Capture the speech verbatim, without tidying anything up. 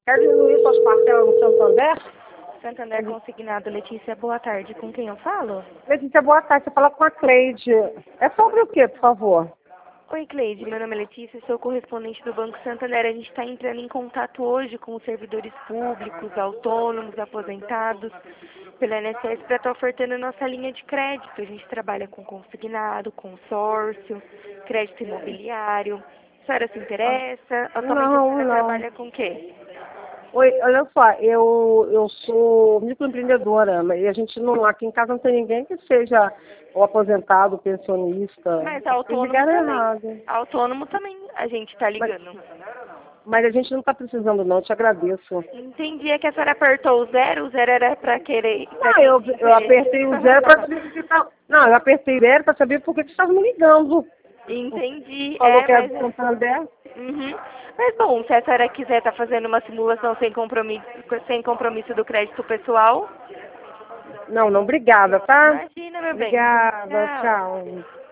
Quer diminuir suas parcelas no Santander? Santander Consignado, Letícia, boa tarde. Com quem eu falo? Letícia, boa tarde. Você fala com a Cleide. É sobre o quê, por favor? Oi, Cleide. Meu nome é Letícia, sou correspondente do Banco Santander. A gente está entrando em contato hoje com os servidores públicos, autônomos, aposentados, pela I N S S, para estar ofertando nossa linha de crédito. A gente trabalha com consignado, consórcio, crédito imobiliário. A senhora se interessa? Atualmente a Não, senhora não. trabalha com o quê? Oi, olha só, eu, eu sou microempreendedora, e a gente não, aqui em casa não tem ninguém que seja o aposentado, o pensionista. Mas Eles autônomo ligaram também. errado. Autônomo também a gente está Mas, ligando. mas a gente não está precisando não, eu te agradeço. Entendi, é que a senhora apertou o zero, o zero era para querer... Pra Não, quem eu, tinha eu interesse. apertei o zero para saber que tá. Não, eu apertei zero para saber por que que você estava me ligando. Entendi, Falou é, que era mas... do Santander. Uhum. Mas bom, se a senhora quiser estar fazendo uma simulação sem compromisso, sem compromisso do crédito pessoal, Não, não, obrigada, tá? imagina, meu bem. Obrigada, Tchau. tchau.